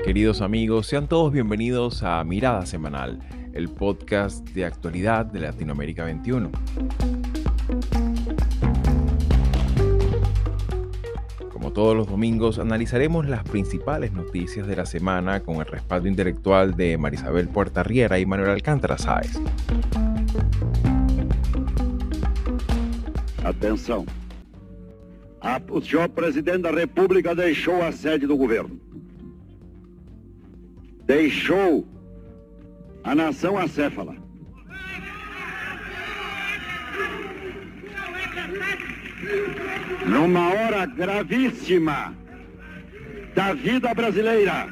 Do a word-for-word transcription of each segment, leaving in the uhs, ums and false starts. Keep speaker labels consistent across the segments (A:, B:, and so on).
A: Queridos amigos, sean todos bienvenidos a Mirada Semanal, el podcast de actualidad de Latinoamérica veintiuno. Como todos los domingos, analizaremos las principales noticias de la semana con el respaldo intelectual de Marisabel Puertarriera y Manuel Alcántara Sáez.
B: Atenção. A, o senhor presidente da República deixou a sede do governo. Deixou a nação acéfala. Numa hora gravíssima da vida brasileira,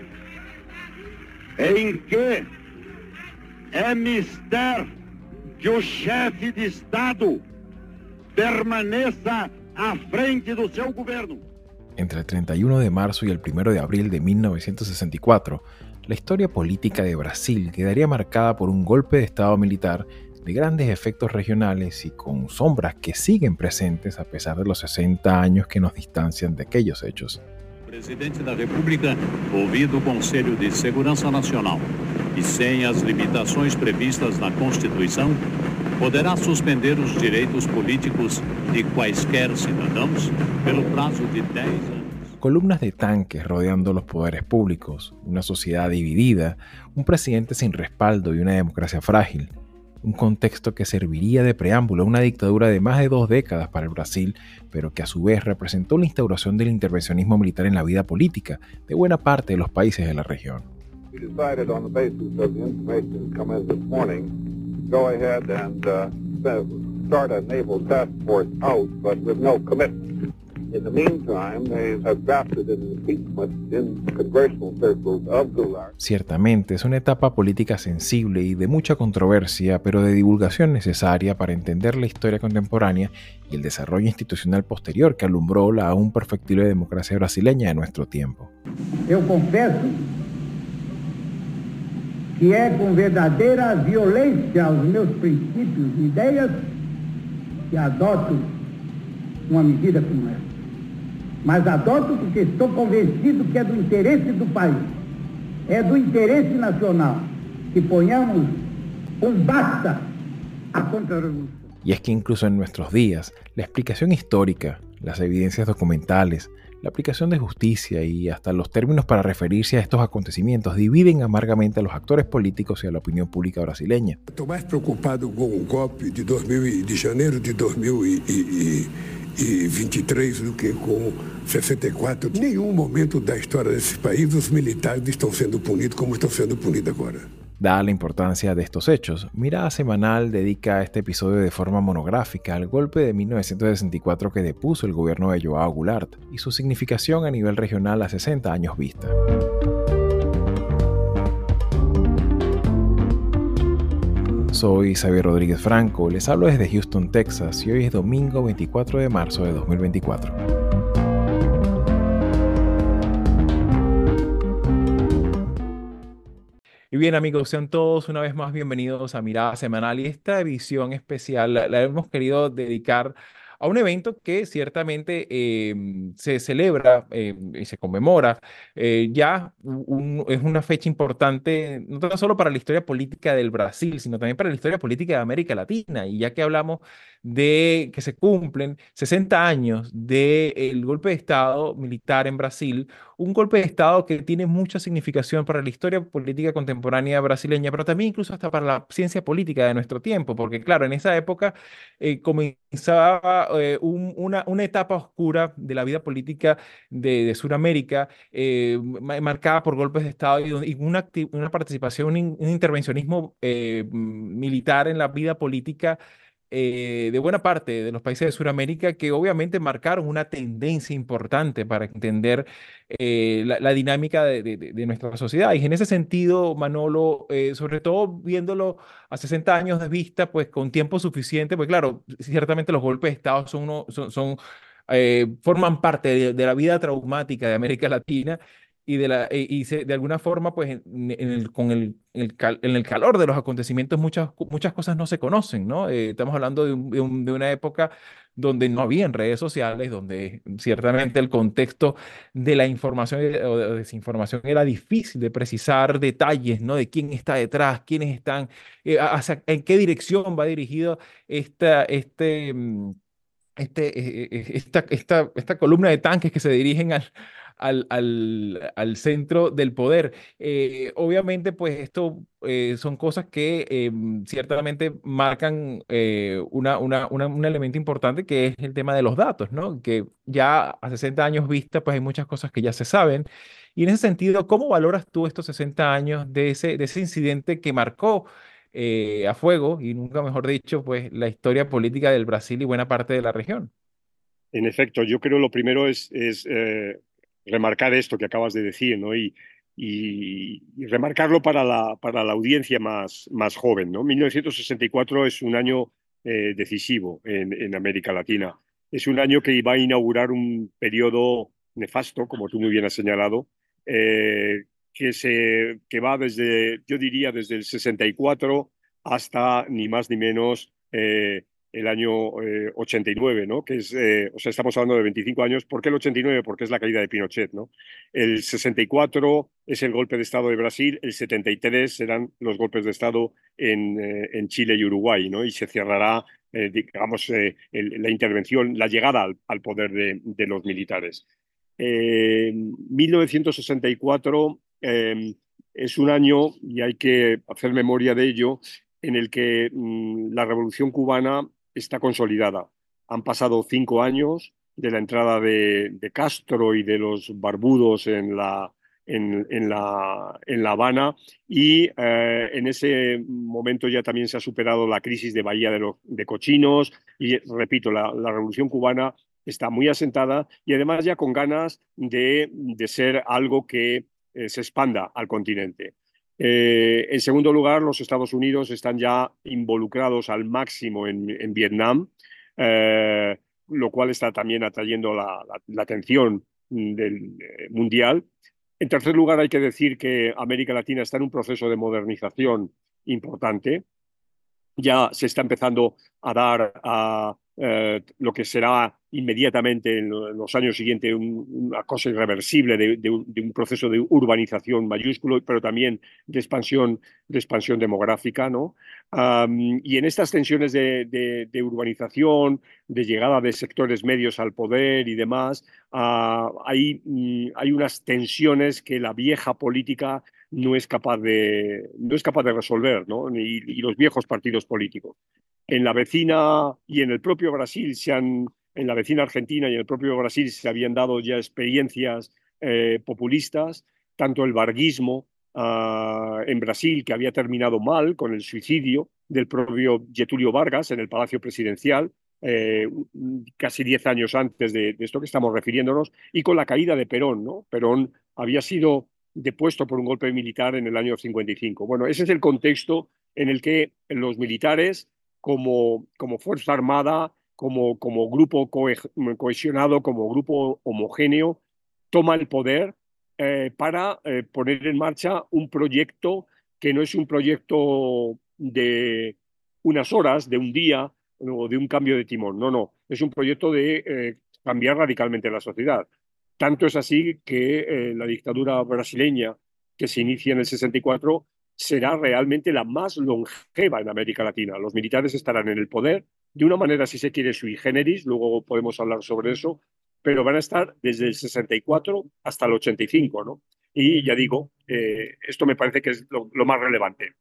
B: em que é mister que o chefe de Estado permaneça à frente do seu governo.
A: Entre el treinta y uno de marzo y el primero de abril de mil novecientos sesenta y cuatro, la historia política de Brasil quedaría marcada por un golpe de estado militar de grandes efectos regionales y con sombras que siguen presentes a pesar de los sesenta años que nos distancian de aquellos hechos.
C: O presidente da República, ouvido o Conselho de Segurança Nacional e sem as limitações previstas na Constituição, poderá suspender os direitos políticos de quaisquer cidadãos pelo prazo de dez anos.
A: Columnas de tanques rodeando los poderes públicos, una sociedad dividida, un presidente sin respaldo y una democracia frágil. Un contexto que serviría de preámbulo a una dictadura de más de dos décadas para el Brasil, pero que a su vez representó la instauración del intervencionismo militar en la vida política de buena parte de los países de la región.
D: We decided on the basis of the information come in this morning, go ahead and uh, start a naval task force out, but with no commitment. In the meantime, they have drafted an impeachment in congressional circles of Goulart.
A: Ciertamente es una etapa política sensible y de mucha controversia, pero de divulgación necesaria para entender la historia contemporánea y el desarrollo institucional posterior que alumbró la aún perfectible democracia brasileña de nuestro tiempo.
E: Eu confesso que é com verdadeira violência aos meus princípios e ideias que adoto uma medida como essa. Mas adoto porque estou convencido que é do interesse do país, é do interesse nacional, que ponhamos um basta à contra-revolução.
A: Y es que incluso en nuestros días, la explicación histórica, las evidencias documentales, la aplicación de justicia y hasta los términos para referirse a estos acontecimientos dividen amargamente a los actores políticos y a la opinión pública brasileña.
F: Estou mais preocupado com o golpe de, dois mil, de janeiro de dois mil e vinte e três do que com sessenta e quatro. Em nenhum momento da história desse país os militares estão sendo punidos como estão sendo punidos agora.
A: Dada la importancia de estos hechos, Mirada Semanal dedica este episodio de forma monográfica al golpe de mil novecientos sesenta y cuatro que depuso el gobierno de João Goulart y su significación a nivel regional a sesenta años vista. Soy Xavier Rodríguez Franco, les hablo desde Houston, Texas, y hoy es domingo veinticuatro de marzo de dos mil veinticuatro. Y bien amigos, sean todos una vez más bienvenidos a Mirada Semanal y esta edición especial la, la hemos querido dedicar a un evento que ciertamente eh, se celebra eh, y se conmemora eh, ya un, es una fecha importante no tan solo para la historia política del Brasil, sino también para la historia política de América Latina. Y ya que hablamos de que se cumplen sesenta años del golpe de Estado militar en Brasil, un golpe de Estado que tiene mucha significación para la historia política contemporánea brasileña, pero también incluso hasta para la ciencia política de nuestro tiempo, porque claro, en esa época eh, comenzaba eh, un, una, una etapa oscura de la vida política de, de Sudamérica, eh, marcada por golpes de Estado y, y una, una participación, un, un intervencionismo eh, militar en la vida política Eh, de buena parte de los países de Sudamérica que obviamente marcaron una tendencia importante para entender eh, la, la dinámica de, de, de nuestra sociedad. Y en ese sentido, Manolo, eh, sobre todo viéndolo a sesenta años de vista, pues con tiempo suficiente, pues claro, ciertamente los golpes de Estado son, uno, son, son, eh, forman parte de, de la vida traumática de América Latina. y, de, la, y, y se, de alguna forma, pues en, en el, con el, el cal, en el calor de los acontecimientos muchas, muchas cosas no se conocen, ¿no? Eh, estamos hablando de, un, de, un, de una época donde no había redes sociales, donde ciertamente el contexto de la información o de desinformación era difícil de precisar detalles, ¿no? De quién está detrás, quiénes están, eh, hacia, en qué dirección va dirigido esta, este, mm, este, eh, eh, esta, esta, esta columna de tanques que se dirigen al, al, al, al centro del poder. Eh, obviamente, pues esto eh, son cosas que eh, ciertamente marcan eh, una, una, una- un elemento importante que es el tema de los datos, ¿no? Que ya a sesenta años vista, pues hay muchas cosas que ya se saben. Y en ese sentido, ¿cómo valoras tú estos sesenta años de ese, de ese incidente que marcó eh, a fuego, y nunca mejor dicho, pues la historia política del Brasil y buena parte de la región?
G: En efecto, yo creo lo primero es, es eh, remarcar esto que acabas de decir, ¿no? Y, y- y remarcarlo para la, para la audiencia más, más joven, ¿no? mil novecientos sesenta y cuatro es un año eh, decisivo en, en América Latina. Es un año que va a inaugurar un periodo nefasto, como tú muy bien has señalado, eh, que, se, que va desde, yo diría, desde el sesenta y cuatro hasta ni más ni menos eh, el año eh, ochenta y nueve, ¿no? Que es, eh, o sea, estamos hablando de veinticinco años. ¿Por qué el ochenta y nueve? Porque es la caída de Pinochet, ¿no? El sesenta y cuatro es el golpe de Estado de Brasil, el setenta y tres serán los golpes de Estado en, eh, en Chile y Uruguay, ¿no? Y se cerrará, eh, digamos, eh, el, la intervención, la llegada al, al poder de, de, los militares. Eh, mil novecientos sesenta y cuatro eh, es un año, y hay que hacer memoria de ello, en el que mmm, la Revolución Cubana está consolidada. Han pasado cinco años de la entrada de, de Castro y de los barbudos en la, en, en la, en la Habana, y eh, en ese momento ya también se ha superado la crisis de Bahía de, los, de Cochinos y, repito, la, la Revolución Cubana está muy asentada y además ya con ganas de, de ser algo que eh, se expanda al continente. Eh, en segundo lugar, los Estados Unidos están ya involucrados al máximo en, en Vietnam, eh, lo cual está también atrayendo la, la, la atención del, eh, mundial. En tercer lugar, hay que decir que América Latina está en un proceso de modernización importante. Ya se está empezando a dar a eh, lo que será inmediatamente en los años siguientes un, una cosa irreversible de, de, de, un proceso de urbanización mayúsculo, pero también de expansión, de expansión demográfica, ¿no? Um, y en estas tensiones de, de, de urbanización, de llegada de sectores medios al poder y demás, uh, hay, um, hay unas tensiones que la vieja política no es capaz de, no es capaz de resolver, ¿no? Y, y los viejos partidos políticos. En la vecina y en el propio Brasil se han, en la vecina Argentina y en el propio Brasil se habían dado ya experiencias eh, populistas, tanto el varguismo uh, en Brasil, que había terminado mal con el suicidio del propio Getúlio Vargas en el Palacio Presidencial, eh, casi diez años antes de, de esto que estamos refiriéndonos, y con la caída de Perón, ¿no? Perón había sido depuesto por un golpe militar en el año cincuenta y cinco. Bueno, ese es el contexto en el que los militares, como, como fuerza armada, como, como grupo co cohesionado, como grupo homogéneo, toma el poder eh, para eh, poner en marcha un proyecto que no es un proyecto de unas horas, de un día o de un cambio de timón. No, no. Es un proyecto de eh, cambiar radicalmente la sociedad. Tanto es así que eh, la dictadura brasileña, que se inicia en el sesenta y cuatro, será realmente la más longeva en América Latina. Los militares estarán en el poder de una manera, si se quiere, sui generis, luego podemos hablar sobre eso, pero van a estar desde el sesenta y cuatro hasta el ochenta y cinco, ¿no? Y ya digo, eh, esto me parece que es lo, lo más relevante.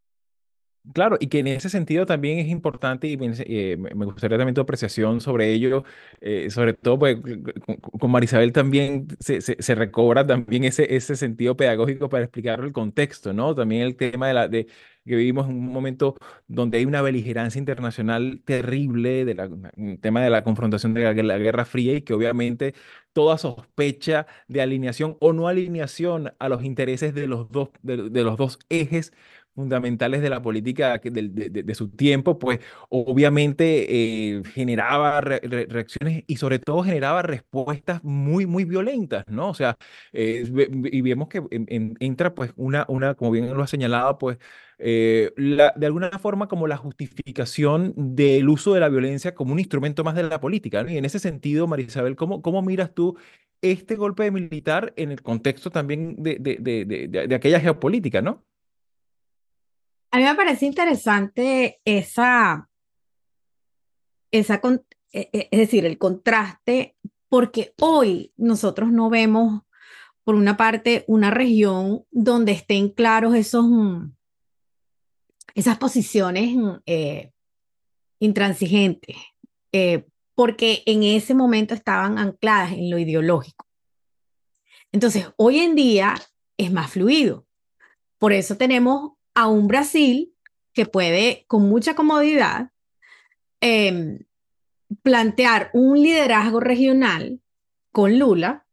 A: Claro, y que en ese sentido también es importante y me, eh, me gustaría también tu apreciación sobre ello, eh, sobre todo pues, con, con Marisabel también se, se, se recobra también ese, ese sentido pedagógico para explicar el contexto, ¿no? También el tema de, la, de que vivimos en un momento donde hay una beligerancia internacional terrible, de la, un tema de la confrontación de la, la Guerra Fría y que obviamente toda sospecha de alineación o no alineación a los intereses de los dos, de, de los dos ejes fundamentales de la política que- del- de, de- de su tiempo, pues obviamente eh, generaba re- re- reacciones y sobre todo generaba respuestas muy, muy violentas, ¿no? O sea, eh, ve- y vemos que en- en- entra pues una, una, como bien lo ha señalado, pues eh, la- de alguna forma como la justificación del uso de la violencia como un instrumento más de la política, ¿no? Y en ese sentido, María Isabel, ¿cómo, cómo miras tú este golpe militar en el contexto también de, de, de, de, de- de aquella geopolítica, ¿no?
H: A mí me parece interesante esa, esa con- e- e- es decir, el contraste, porque hoy nosotros no vemos, por una parte, una región donde estén claros esos, mm, esas posiciones mm, eh, intransigentes, eh, porque en ese momento estaban ancladas en lo ideológico. Entonces, hoy en día es más fluido. Por eso tenemos a un Brasil que puede con mucha comodidad em, plantear un liderazgo regional con Lula,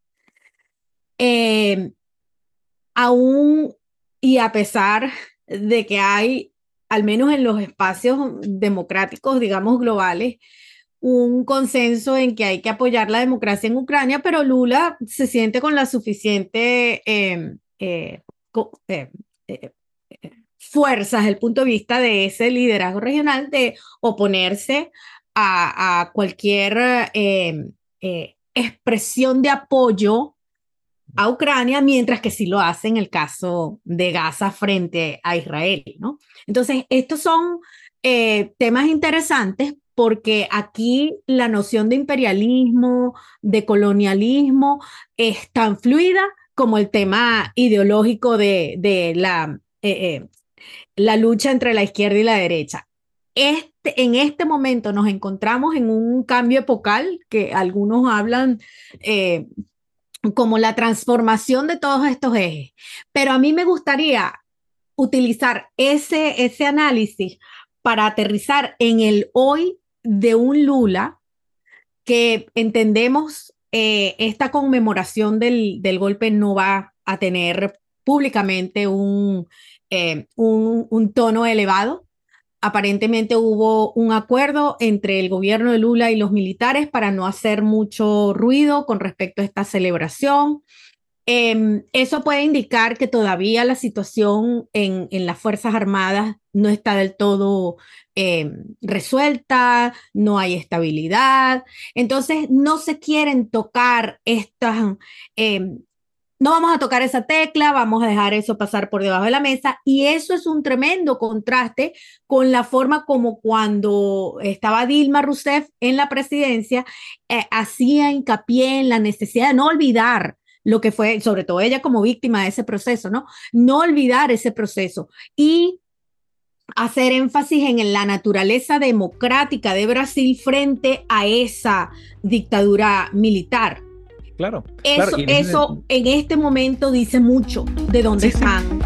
H: em, aún y a pesar de que hay, al menos en los espacios democráticos, digamos, globales, un consenso en que hay que apoyar la democracia en Ucrania, pero Lula se siente con la suficiente eh, eh, co- eh, eh, eh, fuerza desde el punto de vista de ese liderazgo regional de oponerse a, a cualquier eh, eh, expresión de apoyo a Ucrania, mientras que sí lo hace en el caso de Gaza frente a Israel, ¿no? Entonces, estos son eh, temas interesantes porque aquí la noción de imperialismo, de colonialismo, es tan fluida como el tema ideológico de, de la, eh, eh, la lucha entre la izquierda y la derecha. Este, en este momento nos encontramos en un cambio epocal que algunos hablan eh, como la transformación de todos estos ejes. Pero a mí me gustaría utilizar ese, ese análisis para aterrizar en el hoy de un Lula que entendemos eh, esta conmemoración del, del, golpe no va a tener públicamente un, eh, un, un tono elevado. Aparentemente hubo un acuerdo entre el gobierno de Lula y los militares para no hacer mucho ruido con respecto a esta celebración. Eh, eso puede indicar que todavía la situación en, en las Fuerzas Armadas no está del todo eh, resuelta, no hay estabilidad. Entonces, no se quieren tocar estas, eh, no vamos a tocar esa tecla, vamos a dejar eso pasar por debajo de la mesa. Y eso es un tremendo contraste con la forma como cuando estaba Dilma Rousseff en la presidencia, eh, hacía hincapié en la necesidad de no olvidar lo que fue, sobre todo ella como víctima de ese proceso, ¿no? No olvidar ese proceso y hacer énfasis en la naturaleza democrática de Brasil frente a esa dictadura militar.
A: Claro,
H: Eso,
A: claro. Y en,
H: eso
A: ese...
H: en este momento dice mucho de dónde
A: sí,
H: están.
A: Sí.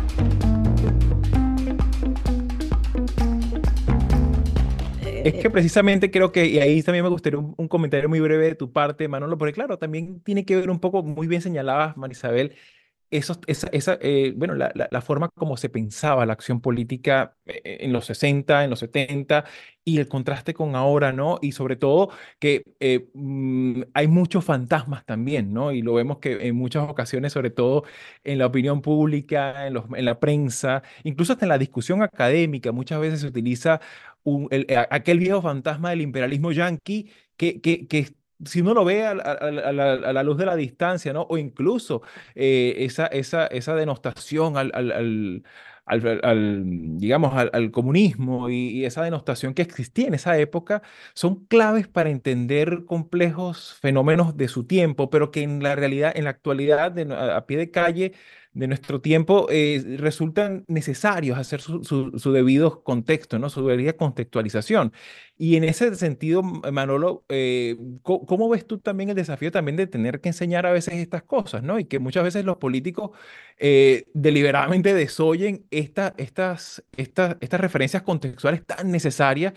A: Es que precisamente creo que, y ahí también me gustaría un, un comentario muy breve de tu parte, Manolo, porque claro, también tiene que ver un poco, muy bien señalabas, Marisabel, esos, esa, esa, eh, bueno, la, la, la forma como se pensaba la acción política eh, en los sesenta, en los setenta, y el contraste con ahora, ¿no? Y sobre todo que eh, mm, hay muchos fantasmas también, ¿no? Y lo vemos que en muchas ocasiones, sobre todo en la opinión pública, en, los, en la prensa, incluso hasta en la discusión académica, muchas veces se utiliza un, el, a, aquel viejo fantasma del imperialismo yanqui que, que, que si uno lo ve a, a, a, la, a, la, luz de la distancia, ¿no? O incluso eh, esa, esa, esa denostación al, al, al, al, al digamos, al, al comunismo y, y esa denostación que existía en esa época son claves para entender complejos fenómenos de su tiempo, pero que en la realidad, en la actualidad, de, a, a pie de calle, de nuestro tiempo eh, resultan necesarios hacer su, su, su, debido contexto, ¿no? Su debida contextualización. Y en ese sentido, Manolo, eh, ¿cómo, ¿cómo ves tú también el desafío también de tener que enseñar a veces estas cosas, ¿no? Y que muchas veces los políticos eh, deliberadamente desoyen esta, estas, estas, estas referencias contextuales tan necesarias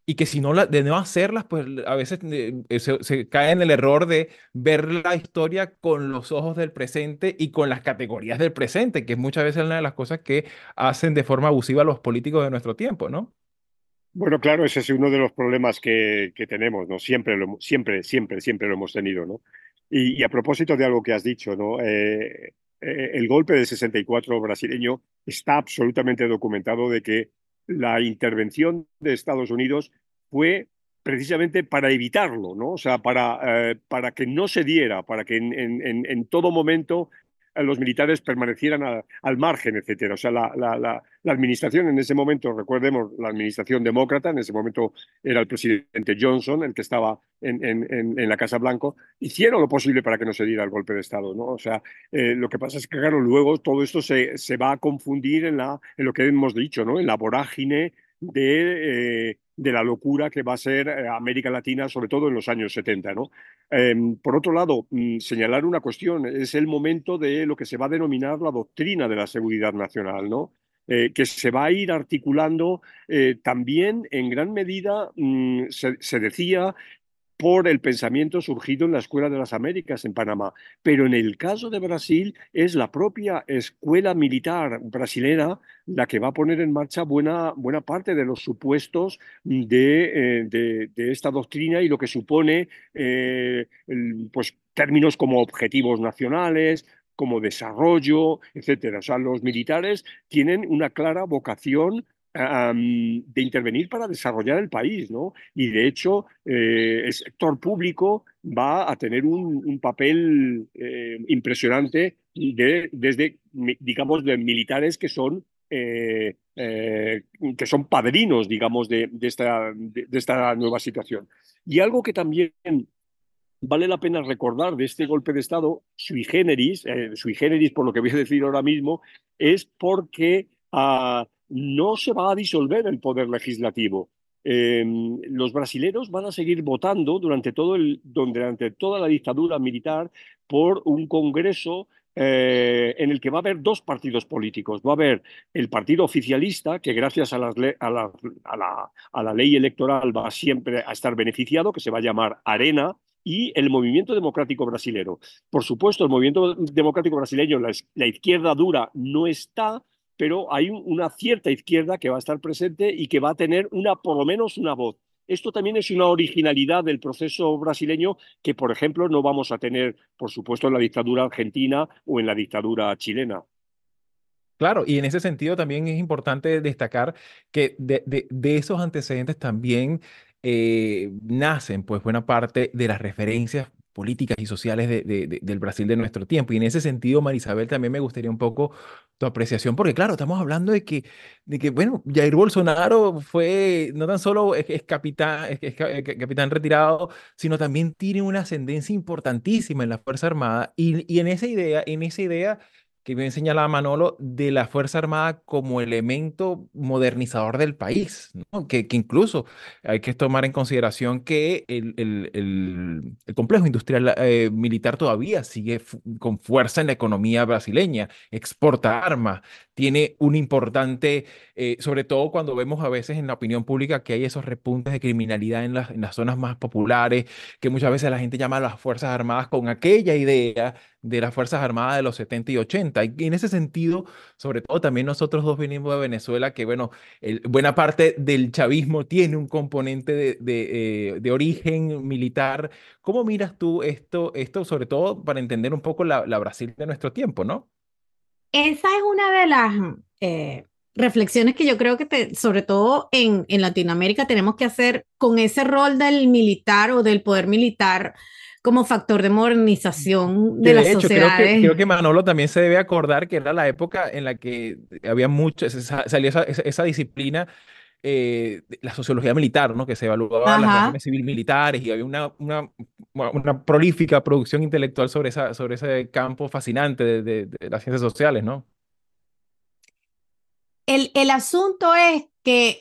A: y que si no, la, de no hacerlas, pues a veces eh, se, se cae en el error de ver la historia con los ojos del presente y con las categorías del presente, que es muchas veces una de las cosas que hacen de forma abusiva los políticos de nuestro tiempo, ¿no?
G: Bueno, claro, ese es uno de los problemas que, que tenemos, ¿no? Siempre, lo, hemos- siempre, siempre, siempre lo hemos tenido, ¿no? Y, y a propósito de algo que has dicho, ¿no? Eh, eh, el golpe del sesenta y cuatro brasileño está absolutamente documentado de que la intervención de Estados Unidos fue precisamente para evitarlo, ¿no? O sea, para, eh, para que no se diera, para que en, en, en en todo momento eh, los militares permanecieran a- al margen, etcétera. O sea, la, la, la, la administración en ese momento, recordemos, la administración demócrata, en ese momento era el presidente Johnson, el que estaba en, en, en, en la Casa Blanca, hicieron lo posible para que no se diera el golpe de Estado, ¿no? O sea, eh, lo que pasa es que, claro, luego todo esto se, se va a confundir en, la, en lo que hemos dicho, ¿no? En la vorágine de, eh, de la locura que va a ser eh, América Latina, sobre todo en los años setenta, ¿no? Eh, por otro lado, mm, señalar una cuestión, es el momento de lo que se va a denominar la doctrina de la seguridad nacional, ¿no? Eh, que se va a ir articulando eh, también en gran medida, mm, se, se decía, por el pensamiento surgido en la Escuela de las Américas en Panamá. Pero en el caso de Brasil es la propia escuela militar brasilera la que va a poner en marcha buena, buena parte de los supuestos de, eh, de, de esta doctrina y lo que supone eh, el, pues, términos como objetivos nacionales, como desarrollo, etcétera. O sea, los militares tienen una clara vocación um, de intervenir para desarrollar el país, ¿no? Y de hecho, eh, el sector público va a tener un, un papel eh, impresionante de, desde, digamos, de militares que son, eh, eh, que son padrinos, digamos, de, de, esta, de, de esta nueva situación. Y algo que también vale la pena recordar de este golpe de Estado, sui generis, eh, sui generis por lo que voy a decir ahora mismo, es porque uh, no se va a disolver el poder legislativo. Eh, los brasileros van a seguir votando durante, todo el, durante toda la dictadura militar por un Congreso eh, en el que va a haber dos partidos políticos. Va a haber el partido oficialista, que gracias a, las a, la, a, la, a la ley electoral va siempre a estar beneficiado, que se va a llamar Arena, y el movimiento democrático brasilero. Por supuesto, el movimiento democrático brasileño, la, la izquierda dura no está, pero hay una cierta izquierda que va a estar presente y que va a tener una, por lo menos una voz. Esto también es una originalidad del proceso brasileño que, por ejemplo, no vamos a tener, por supuesto, en la dictadura argentina o en la dictadura chilena.
A: Claro, y en ese sentido también es importante destacar que de, de- de esos antecedentes también eh, nacen pues buena parte de las referencias políticas y sociales de- de- de- del Brasil de nuestro tiempo. Y en ese sentido, Marisabel, también me gustaría un poco tu apreciación, porque claro, estamos hablando de que, de que bueno, Jair Bolsonaro fue no tan solo es, es capitán, es, es ca- eh, capitán retirado, sino también tiene una ascendencia importantísima en la Fuerza Armada. Y, y en esa idea, en esa idea que bien señalaba Manolo, de la Fuerza Armada como elemento modernizador del país, ¿no? Que, que incluso hay que tomar en consideración que el, el- el- el complejo industrial eh, militar todavía sigue fu- con fuerza en la economía brasileña, exporta armas, tiene un importante, eh, sobre todo cuando vemos a veces en la opinión pública que hay esos repuntes de criminalidad en las, en las zonas más populares, que muchas veces la gente llama a las Fuerzas Armadas con aquella idea de las Fuerzas Armadas de los setenta y ochenta. Y en ese sentido, sobre todo también nosotros dos venimos de Venezuela, que bueno, el- buena parte del chavismo tiene un componente de, de, eh, de origen militar. ¿Cómo miras tú esto, esto sobre todo para entender un poco la, la Brasil de nuestro tiempo, ¿no?
H: Esa es una de las eh, reflexiones que yo creo que te- sobre todo en, en Latinoamérica tenemos que hacer con ese rol del militar o del poder militar como factor de modernización de
A: Que
H: las
A: de hecho, creo que,
H: sociedades.
A: creo que Manolo también se debe acordar que era la época en la que había mucho, esa- salió esa, esa- esa disciplina, eh, de la sociología militar, ¿no? Que se evaluaban las
H: Ajá.
A: relaciones civil-militares y había una, una, una prolífica producción intelectual sobre, esa, sobre ese campo fascinante de, de- de las ciencias sociales, ¿no?
H: El, el asunto es que,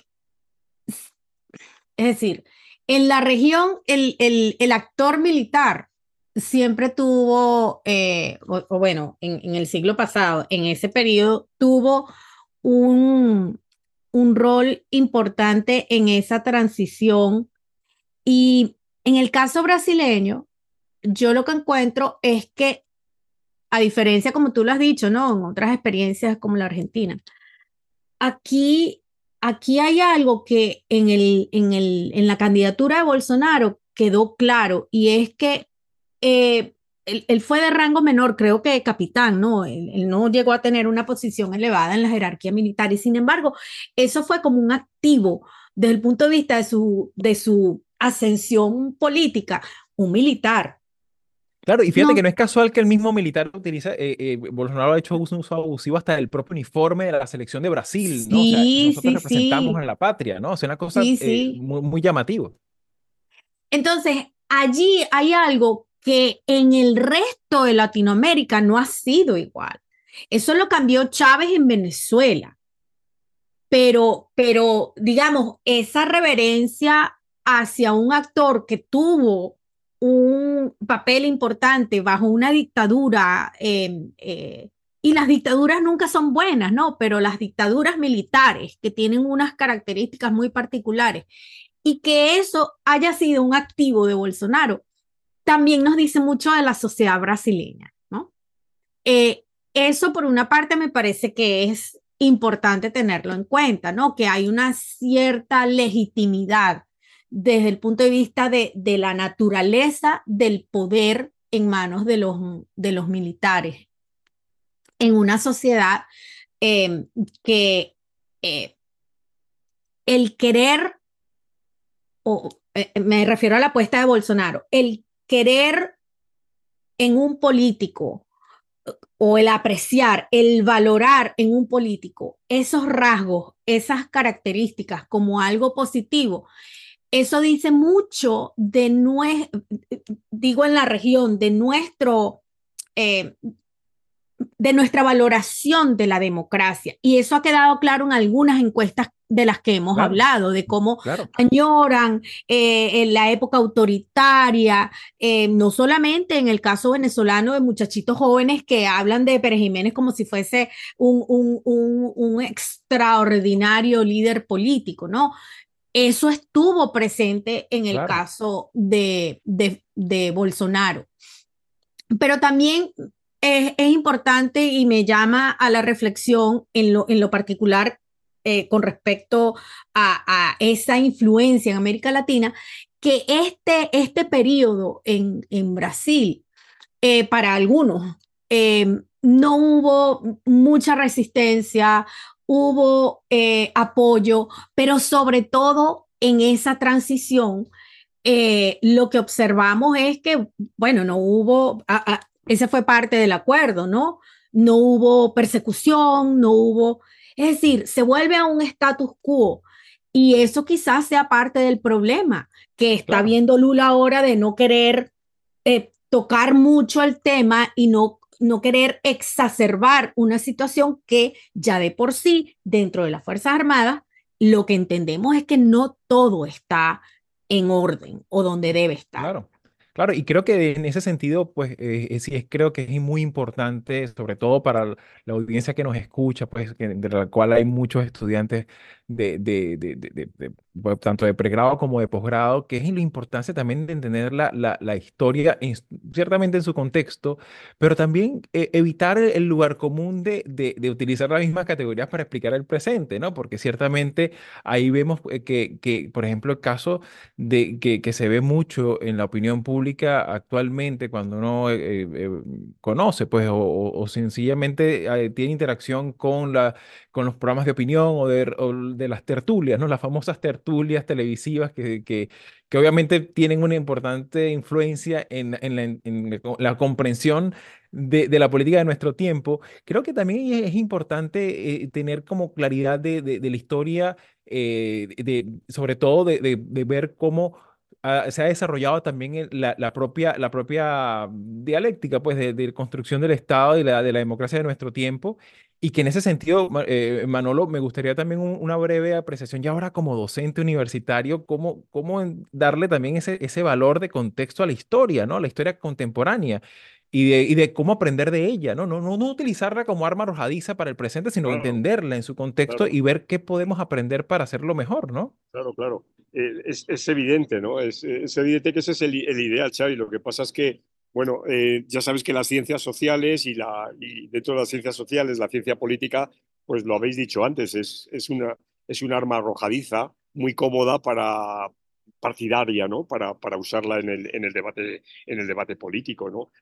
H: es decir, en la región, el, el, el actor militar siempre tuvo, eh, o, o bueno, en, en el siglo pasado, en ese periodo, tuvo un, un rol importante en esa transición. Y en el caso brasileño, yo lo que encuentro es que, a diferencia, como tú lo has dicho, ¿no? En otras experiencias como la Argentina, aquí, aquí hay algo que en el, en el, en la candidatura de Bolsonaro quedó claro, y es que eh, él, él fue de rango menor, creo que capitán, ¿no? Él, él no llegó a tener una posición elevada en la jerarquía militar, y sin embargo, eso fue como un activo desde el punto de vista de su, de su ascensión política, un militar.
A: Claro, y fíjate que
H: No,
A: no es casual que el mismo militar utiliza, eh, eh, Bolsonaro ha hecho un uso abusivo hasta del propio uniforme de la selección de Brasil, ¿no? O sea,
H: sí,
A: nosotros
H: sí,
A: representamos
H: sí,
A: a la patria, ¿no? O sea, una cosa
H: sí,
A: eh,
H: sí.
A: muy, muy llamativa.
H: Entonces, allí hay algo que en el resto de Latinoamérica no ha sido igual. Eso lo cambió Chávez en Venezuela, pero, pero digamos, esa reverencia hacia un actor que tuvo un papel importante bajo una dictadura, eh, eh, y las dictaduras nunca son buenas, ¿no? Pero las dictaduras militares que tienen unas características muy particulares, y que eso haya sido un activo de Bolsonaro, también nos dice mucho de la sociedad brasileña, ¿no? Eh, Eso por una parte me parece que es importante tenerlo en cuenta, ¿no? Que hay una cierta legitimidad desde el punto de vista de, de la naturaleza del poder en manos de los, de los militares en una sociedad eh, que eh, el querer, o eh, me refiero a la apuesta de Bolsonaro, el querer en un político, o el apreciar, el valorar en un político esos rasgos, esas características como algo positivo, eso dice mucho de nuestro, digo en la región, de nuestro, eh, de nuestra valoración de la democracia. Y eso ha quedado claro en algunas encuestas de las que hemos
A: Claro,
H: hablado, de cómo
A: claro.
H: añoran eh, en la época autoritaria, eh, no solamente en el caso venezolano de muchachitos jóvenes que hablan de Pérez Jiménez como si fuese un, un, un, un extraordinario líder político, ¿no? Eso estuvo presente en el
A: Claro.
H: caso de, de, de Bolsonaro. Pero también es, es, importante y me llama a la reflexión en lo, en lo particular eh, con respecto a, a, esa influencia en América Latina, que este, este periodo en, en Brasil, eh, para algunos, eh, no hubo mucha resistencia, hubo eh, apoyo, pero sobre todo en esa transición eh, lo que observamos es que, bueno, no hubo, a, a, ese fue parte del acuerdo, ¿no? No hubo persecución, no hubo, es decir, se vuelve a un status quo, y eso quizás sea parte del problema que está
A: Claro.
H: viendo Lula ahora, de no querer eh, tocar mucho el tema y no, no querer exacerbar una situación que ya de por sí dentro de las Fuerzas Armadas lo que entendemos es que no todo está en orden o donde debe estar.
A: Claro, claro, y creo que en ese sentido, pues eh, eh, sí es, creo que es muy importante, sobre todo para l- la audiencia que nos escucha, pues que- de la cual hay muchos estudiantes de, de, de, de- de- de, bueno, tanto de pregrado como de posgrado, que es la importancia también de entender la, la, la historia, en s- ciertamente en su contexto, pero también eh, evitar el, el lugar común de, de, de utilizar las mismas categorías para explicar el presente, ¿no? Porque ciertamente ahí vemos eh, que, que, por ejemplo, el caso de, que, que se ve mucho en la opinión pública actualmente cuando uno eh, eh, conoce, pues, o, o- o sencillamente eh, tiene interacción con la, con los programas de opinión o de, o de las tertulias, ¿no? Las famosas tertulias televisivas que, que, que obviamente tienen una importante influencia en, en la, en la comprensión de, de la política de nuestro tiempo. Creo que también es importante eh, tener como claridad de, de- de la historia, eh, de, sobre todo de, de- de ver cómo ah, se ha desarrollado también el- la, la propia, la propia dialéctica, pues, de, de construcción del Estado y la, de la democracia de nuestro tiempo. Y que en ese sentido, Ma- eh, Manolo, me gustaría también un- una breve apreciación, ya ahora como docente universitario, cómo, cómo en- darle también ese, ese valor de contexto a la historia, ¿no? La historia contemporánea. y de, y de cómo aprender de ella, ¿no? No, no, no utilizarla como arma arrojadiza para el presente, sino
G: Claro,
A: entenderla en su contexto
G: claro,
A: y ver qué podemos aprender para hacerlo mejor, ¿no?
G: claro, claro. Eh, es, es evidente, ¿no? Es, es evidente que ese es el, el ideal, Xavi. Lo que pasa es que, bueno, eh, ya sabes que las ciencias sociales y, la, y dentro de las ciencias sociales, la ciencia política, pues lo habéis dicho antes, es, es, una, es un arma arrojadiza muy cómoda para partidaria, ¿no? Para, para usarla en el, en el debate, en el debate político, ¿no?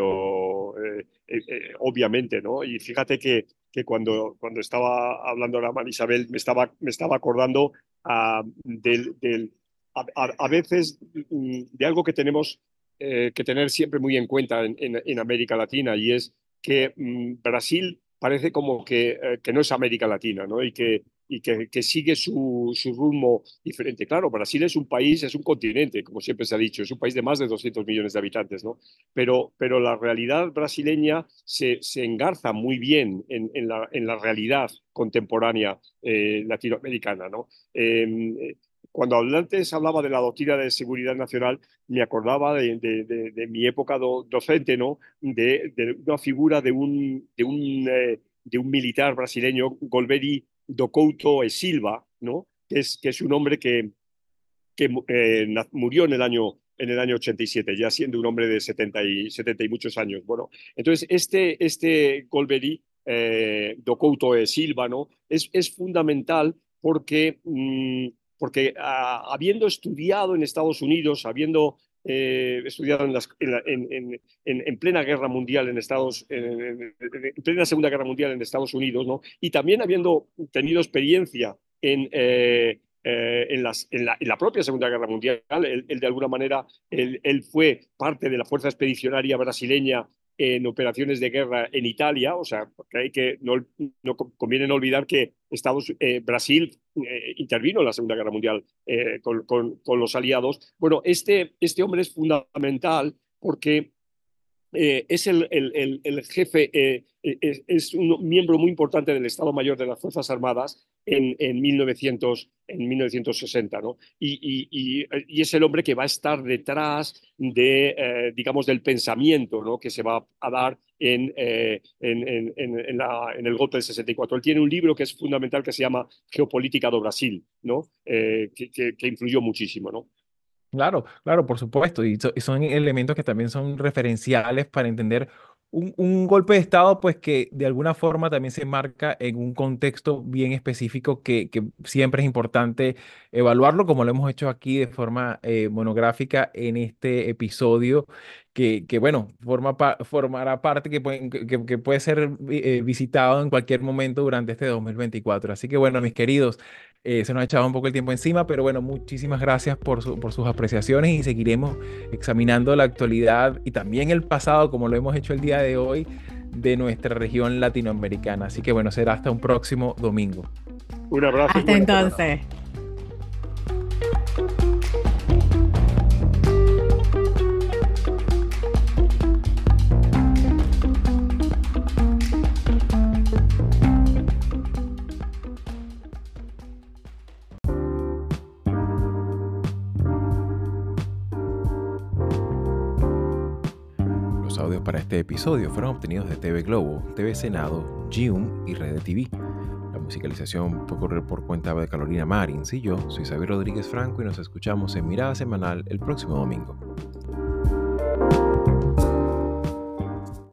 G: Pero eh, eh, eh, obviamente, ¿no? Y fíjate que, que cuando, cuando estaba hablando ahora María Isabel, me estaba, me estaba acordando uh, del, del a, a, a, veces de algo que tenemos eh, que tener siempre muy en cuenta en, en, en América Latina, y es que mm, Brasil parece como que, eh, que no es América Latina, ¿no? Y que, y que, que sigue su, su rumbo diferente. Claro, Brasil es un país, es un continente, como siempre se ha dicho, es un país de más de doscientos millones de habitantes, ¿no? Pero, pero la realidad brasileña se, se engarza muy bien en, en, la, en la realidad contemporánea eh, latinoamericana, ¿no? Eh, cuando antes hablaba de la doctrina de seguridad nacional, me acordaba de, de, de, de mi época do, docente, ¿no? De, de una figura de un, de un, eh, de un militar brasileño, Golbery do Couto e Silva, ¿no? Que es, que es un hombre que, que eh, murió en el año en el año ochenta y siete, ya siendo un hombre de setenta y, setenta y muchos años. Bueno, entonces este, este Golbery eh, do Couto e Silva, ¿no? Es, es fundamental porque, mmm, porque ah, habiendo estudiado en Estados Unidos, habiendo eh, estudiado en, las, en, la, en, en, en, plena guerra mundial en Estados, en, en plena Segunda Guerra Mundial en Estados Unidos, ¿no? Y también habiendo tenido experiencia en eh, Eh, en, las, en, la, en la propia Segunda Guerra Mundial. Él, él de alguna manera, él, él fue parte de la Fuerza Expedicionaria Brasileña en operaciones de guerra en Italia, o sea, porque hay que, no, no conviene no olvidar que Estados, eh, Brasil eh, intervino en la Segunda Guerra Mundial eh, con, con, con los aliados. Bueno, este, este hombre es fundamental porque Eh, es el, el, el, el jefe, eh, es, es un miembro muy importante del Estado Mayor de las Fuerzas Armadas en, en, mil novecientos, en mil novecientos sesenta, ¿no? Y, y, y es el hombre que va a estar detrás de, eh, digamos, del pensamiento, ¿no? Que se va a dar en, eh, en, en, en, la, en el golpe del sesenta y cuatro. Él tiene un libro que es fundamental que se llama Geopolítica do Brasil, ¿no? Eh, que, que, que influyó muchísimo, ¿no?
A: Claro, claro, por supuesto. Y, so- y son elementos que también son referenciales para entender un, un golpe de Estado, pues que de alguna forma también se marca en un contexto bien específico que, que siempre es importante evaluarlo, como lo hemos hecho aquí de forma eh, monográfica en este episodio, que, que bueno, forma pa- formará parte que, pueden- que, que- que puede ser eh, visitado en cualquier momento durante este dos mil veinticuatro. Así que bueno, mis queridos. Eh, se nos ha echado un poco el tiempo encima, pero bueno, muchísimas gracias por, su- por sus apreciaciones y seguiremos examinando la actualidad y también el pasado, como lo hemos hecho el día de hoy, de nuestra región latinoamericana. Así que bueno, será hasta un próximo domingo.
G: Un abrazo.
H: Hasta entonces.
A: Los audios para este episodio fueron obtenidos de T V Globo, T V Senado, G U M y Red T V. La musicalización fue correr por cuenta de Carolina Marins y yo soy Xavier Rodríguez Franco y nos escuchamos en Mirada Semanal el próximo domingo.